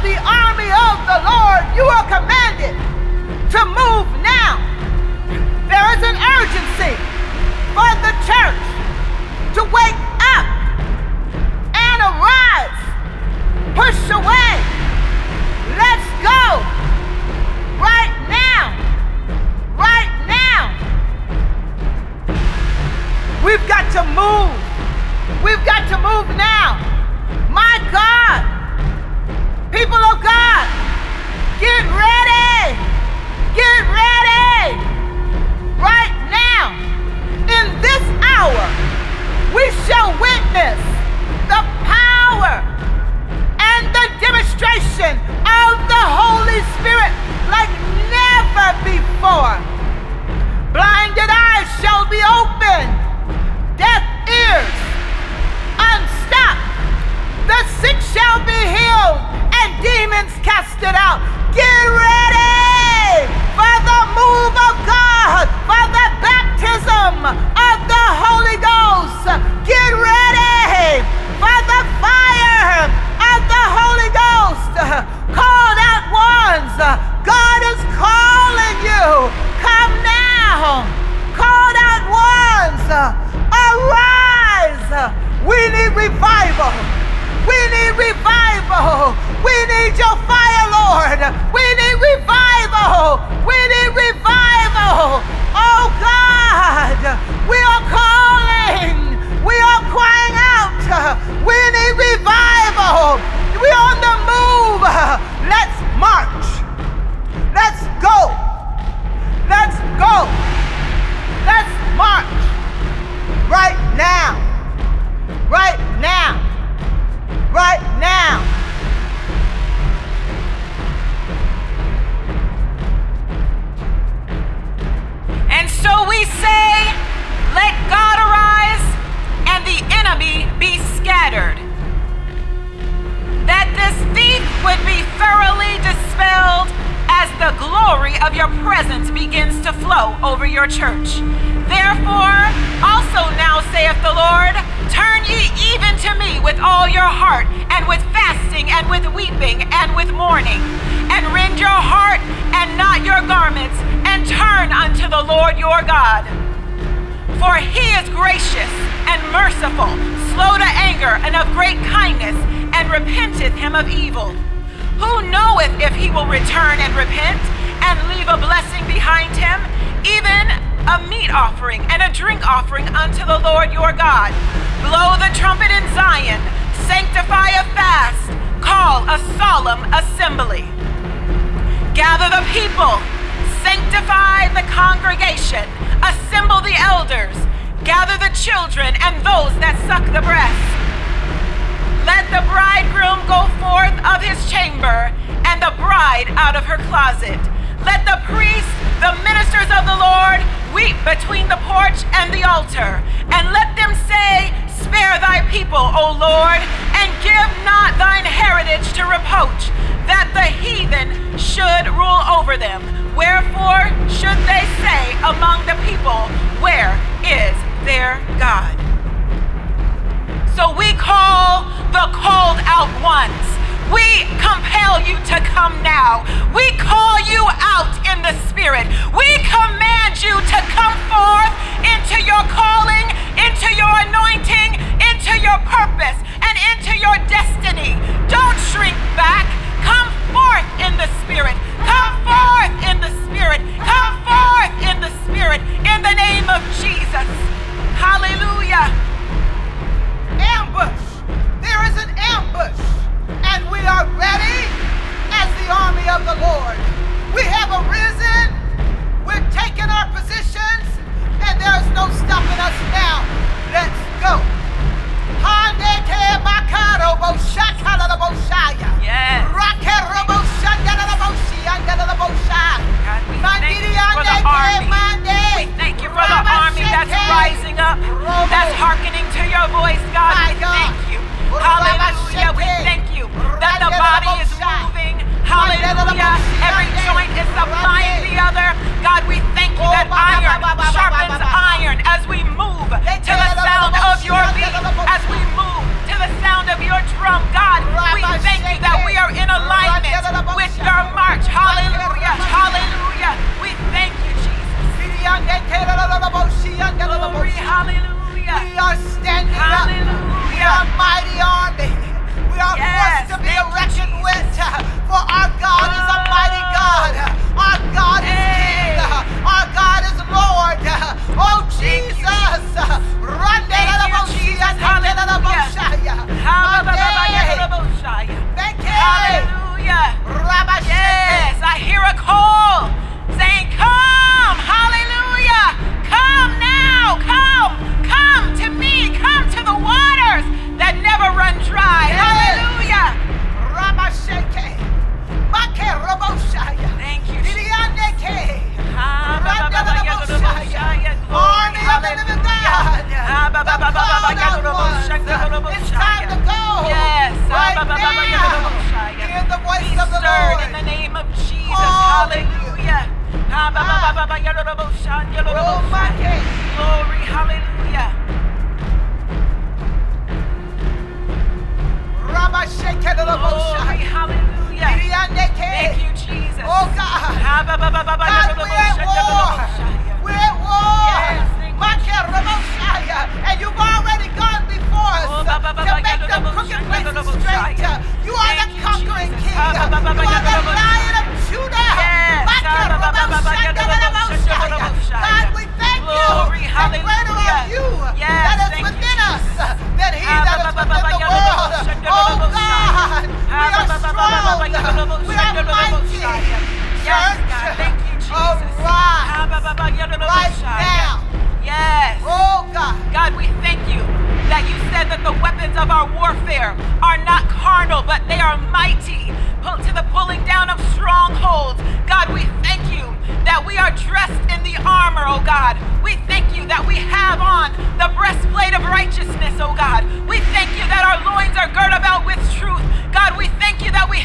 the army of the Lord, you are commanded to move now. There is an urgency for the church to wake up and arise. Push away. Let's go. Right now. Right now. We've got to move. We've got to move now. My God. People of God, get ready. Get ready. Right now. In this hour, we shall witness the power and the demonstration of the Holy Spirit like never before. Blinded eyes shall be opened, deaf ears unstopped. The sick shall be healed and demons casted out. Get ready for the move of God, for the baptism of the Holy Ghost. Get ready for the fire of the Holy Ghost. Called out ones, God is calling you. Come now. Called out ones, arise. We need revival. We need revival. We need your fire, Lord. We need revival. We need revival. Oh God, we are calling. We are crying out. We need revival. We're on the move. Let's march. Let's go. Let's go. Let's march. Right now. Right now. Right now. And so we say, let God arise and the enemy be scattered. That this thief would be thoroughly dispelled as the glory of your presence begins to flow over your church. Therefore, also now saith the Lord, turn ye even to me with all your heart, and with fasting, and with weeping, and with mourning, and rend your heart and not your garments, and turn unto the Lord your God. For he is gracious and merciful, slow to anger, and of great kindness, and repenteth him of evil. Who knoweth if he will return and repent, and leave a blessing behind him, even a meat offering and a drink offering unto the Lord your God? Blow the trumpet in Zion, sanctify a fast, call a solemn assembly. Gather the people, sanctify the congregation, assemble the elders, gather the children and those that suck the breast. Let the bridegroom go forth of his chamber, and the bride out of her closet. Let the priests, the ministers of the Lord, weep between the porch and the altar, and let them say, spare thy people, O Lord, and give not thine heritage to reproach, that the heathen should rule over them. Wherefore should they say among the people, where is their God? So we call the called out ones. We compel you to come now. We call you out in the Spirit. We command you to come forth into your calling, into your anointing, into your purpose, and into your destiny. Don't shrink back. Come forth in the Spirit. Come forth in the Spirit. Come forth in the Spirit in the name of Jesus. Hallelujah. Ambush. There is an ambush. And we are ready as the army of the Lord. We have arisen. We're taking our positions. And there's no stopping us now. Let's go. Yes. We thank you for the army that's rising up, that's hearkening to your voice, God. We thank you. Hallelujah. We thank you that the body is moving. Hallelujah. Every joint is supplying the other. God, we thank you that iron sharpens iron as we move to the sound of your beat, as we move to the sound of your drum. God, we thank you that we are in alignment It's time to go. Yes. Right now. Hear the voice of the Stirred Lord. in the name of Jesus. Hallelujah. Hallelujah. Glory. Hallelujah. Glory. Hallelujah. Thank you, Jesus. Oh God. God, we're at war. We're at war. Yes, thank you, And you've already gone before us to make the crooked places straight. You are the Thank you, conquering Jesus. king. You are the Lion of Judah. Yes. God, we thank you. Glory, And greater are hallelujah. you Yes, that is thank you, within us Jesus. than he that is within the world. Oh God, we are strong. We are mighty. Yes, Church, God. Thank you, Jesus. arise right now. Yes. Oh God. God, we thank you that you said that the weapons of our warfare are not carnal, but they are mighty to the pulling down of strongholds. God, we thank you that we are dressed in the armor, oh God. We thank you that we have on the breastplate of righteousness, oh God. We thank you that our loins are girt about with truth. God, we thank you that we